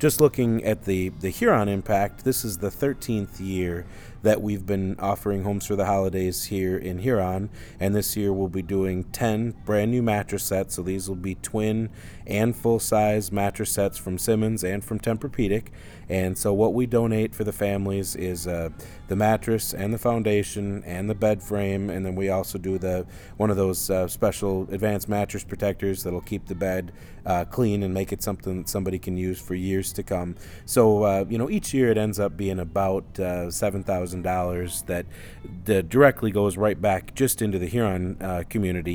just looking at the Huron impact, this is the 13th year that we've been offering Homes for the Holidays here in Huron, and this year we'll be doing 10 brand new mattress sets. So these will be twin and full-size mattress sets from Simmons and from Tempur-Pedic. And so what we donate for the families is the mattress and the foundation and the bed frame, and then we also do one of those special advanced mattress protectors that'll keep the bed clean and make it something that somebody can use for years to come. So each year it ends up being about $7,000 that directly goes right back just into the Huron community.